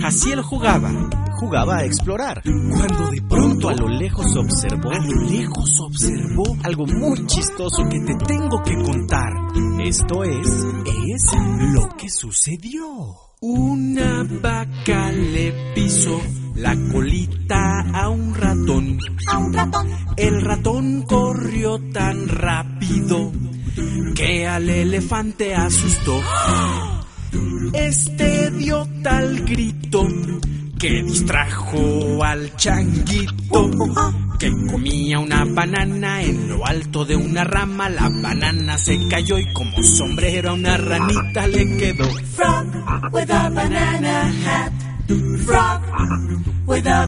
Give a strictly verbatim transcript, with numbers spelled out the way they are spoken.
Jaciel jugaba, jugaba a explorar, cuando de pronto a lo lejos observó, a lo lejos observó algo muy chistoso que te tengo que contar. Esto es, es lo que sucedió. Una vaca le pisó la colita a un ratón. A un ratón. El ratón corrió tan rápido que al elefante asustó. Este dio tal grito que distrajo al changuito, que comía una banana en lo alto de una rama. La banana se cayó y como sombrero a una ranita le quedó. Frog with a banana hat. Frog with a